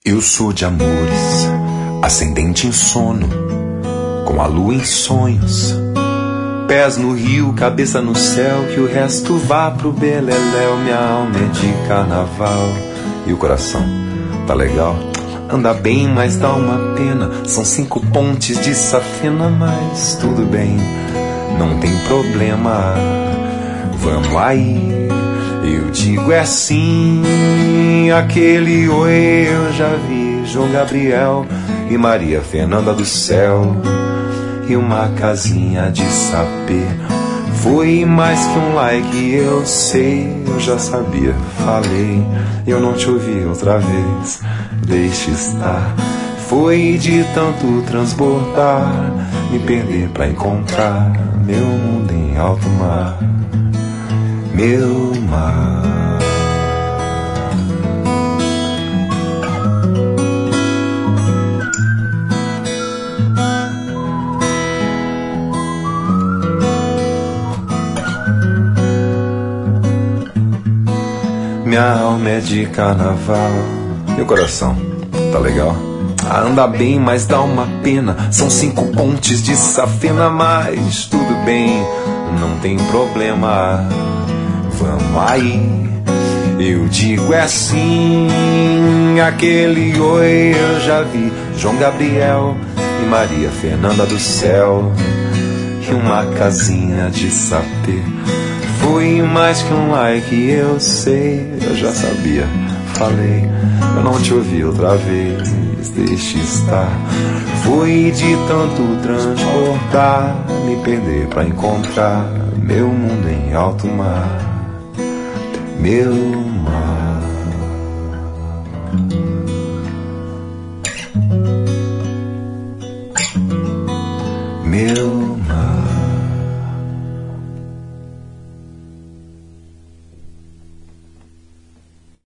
Eu sou de amores, ascendente em sono, com a lua em sonhos, pés no rio, cabeça no céu, que o resto vá pro beleléu. Minha alma é de carnaval e o coração tá legal. Anda bem, mas dá uma pena, são 5 pontes de safena, mas tudo bem, não tem problema. Vamos aí, eu digo é sim, aquele oi eu já vi, João Gabriel e Maria Fernanda do Céu, e uma casinha de sapê. Foi mais que um like, eu sei, eu já sabia, falei, eu não te ouvi outra vez, deixe estar. Foi de tanto transbordar, me perder pra encontrar meu mundo em alto mar, meu mar. Minha alma é de carnaval e o coração tá legal. Anda bem, mas dá uma pena, são 5 pontes de safena, mas tudo bem, não tem problema. Vamos aí, eu digo é sim, aquele oi eu já vi, João Gabriel e Maria Fernanda do Céu, e uma casinha de sapê. Foi mais que um like, eu sei, eu já sabia, falei, eu não te ouvi outra vez, deixe estar. Foi de tanto transportar, me perder pra encontrar meu mundo em alto mar, meu